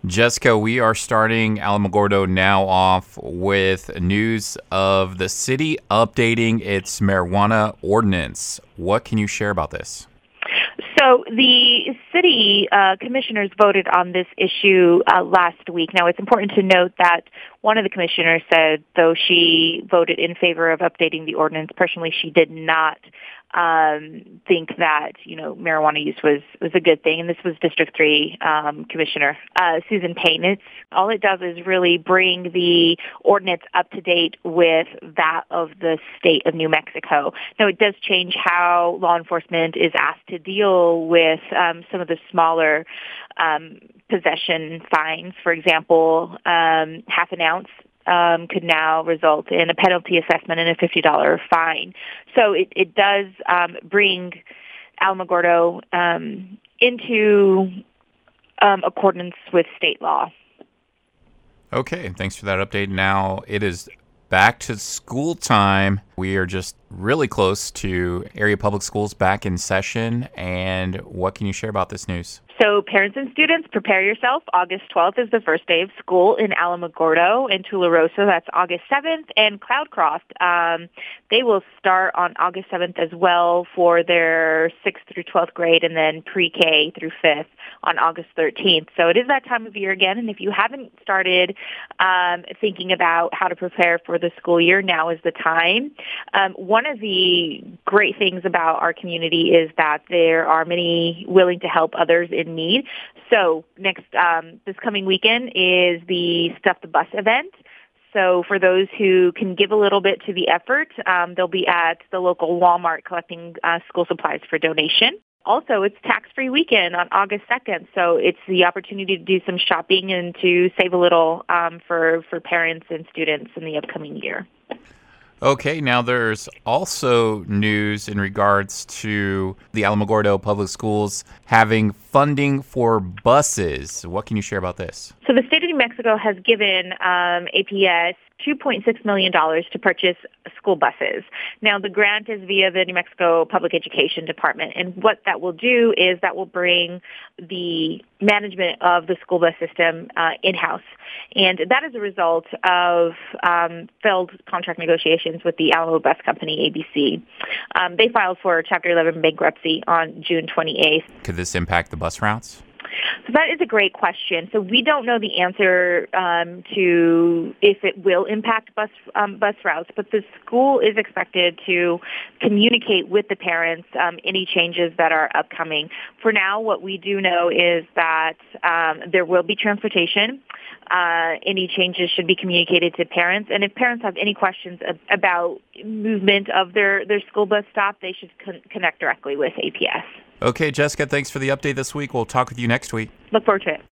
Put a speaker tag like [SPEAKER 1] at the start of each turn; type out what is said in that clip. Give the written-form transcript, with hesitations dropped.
[SPEAKER 1] Jessica, we are starting Alamogordo now off with news of the city updating its marijuana ordinance. What can you share about this?
[SPEAKER 2] So the city commissioners voted on this issue last week. Now, it's important to note that one of the commissioners said, though she voted in favor of updating the ordinance, personally she did not think that marijuana use was a good thing. And this was District 3 Commissioner Susan Payne. All it does is really bring the ordinance up to date with that of the state of New Mexico. Now, it does change how law enforcement is asked to deal with some of the smaller possession fines. For example, half an ounce could now result in a penalty assessment and a $50 fine. So it does bring Alamogordo into accordance with state law.
[SPEAKER 1] Okay, thanks for that update. Now it is back to school time. We are just really close to area public schools back in session. And what can you share about this news?
[SPEAKER 2] So parents and students, prepare yourself. August 12th is the first day of school in Alamogordo and Tularosa. That's August 7th. And Cloudcroft, they will start on August 7th as well for their 6th through 12th grade, and then pre-K through 5th on August 13th. So it is that time of year again. And if you haven't started thinking about how to prepare for the school year, now is the time. One of the great things about our community is that there are many willing to help others in need. So this coming weekend is the Stuff the Bus event. So for those who can give a little bit to the effort, they'll be at the local Walmart collecting school supplies for donation. Also, it's tax-free weekend on August 2nd, so it's the opportunity to do some shopping and to save a little for parents and students in the upcoming year.
[SPEAKER 1] Okay, now there's also news in regards to the Alamogordo Public Schools having funding for buses. What can you share about this?
[SPEAKER 2] So the state of New Mexico has given APS $2.6 million to purchase school buses. Now, the grant is via the New Mexico Public Education Department, and what that will do is that will bring the management of the school bus system in-house. And that is a result of failed contract negotiations with the Alamo Bus Company, ABC. They filed for Chapter 11 bankruptcy on June 28th.
[SPEAKER 1] Could this impact the bus routes?
[SPEAKER 2] So that is a great question. So we don't know the answer to if it will impact bus routes, but the school is expected to communicate with the parents any changes that are upcoming. For now, what we do know is that there will be transportation. Any changes should be communicated to parents, and if parents have any questions about movement of their school bus stop, they should connect directly with APS.
[SPEAKER 1] Okay, Jessica, thanks for the update this week. We'll talk with you next week.
[SPEAKER 2] Look forward to it.